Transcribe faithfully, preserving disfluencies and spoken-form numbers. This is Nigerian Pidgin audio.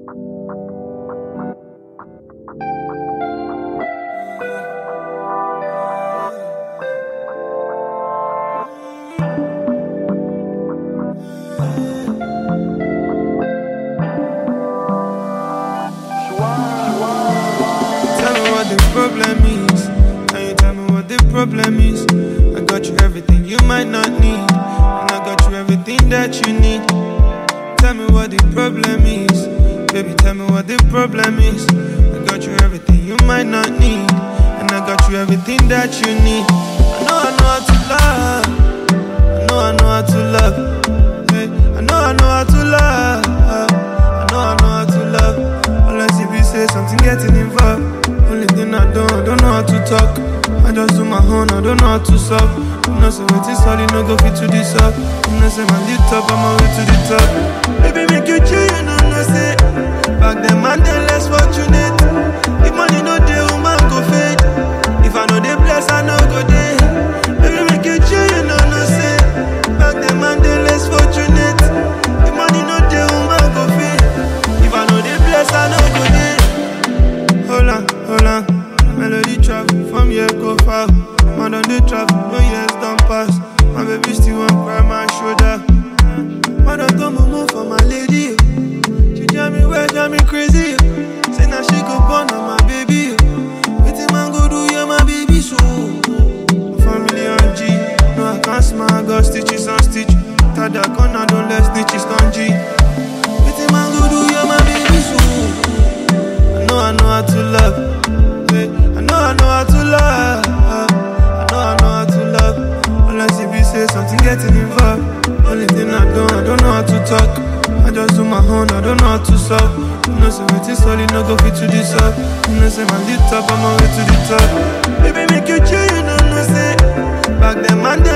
Problem is, can you tell me what the problem is? I got you everything you might not need, and I got you everything that you need. Tell me what the problem is, baby, tell me what the problem is. I got you everything you might not need, and I got you everything that you need. I know I know how to love, I know I know how to love, hey, I know I know how to love, I know I know how to love. Unless if you say something getting involved. Only thing I don't, I don't know how to talk. I just do my own, I don't know how to solve. You know, say what is all, you know, go fit to this up. You know, say my lit up, I'm on way to the top. Baby, make you chill, you know, no say. Back then, man, they less fortunate. If money no day, woman go fade. If I know they bless, I know go day. Baby, make you chill, you know, no say. Back then, man, they less fortunate. If money no day, woman go fade. If I know they bless, I know go day. Hold on, hold on, melody travel from here go far. Man on the travel, no years don't pass. My baby still won't cry my shoulder. Man don't come and move for my lady. She drive me wild, drive me crazy. Say now she go born on my baby. Wetin man go do, yeah my baby so. Family on G, no I can't smile, I got stitches on stitch. Tada corner, don't let stitches on G. Wetin man go do, yeah my baby so. I know how to love, hey, I know I know how to love, I know I know how to love. Unless if you say something getting involved. Only thing I don't, I don't know how to talk. I just do my own, I don't know how to solve. You know, say what is all, you know, go fit to this up. You know, say my lit up, I'm on way to the top. Baby, make you chill, you know, no say. Back then, man, they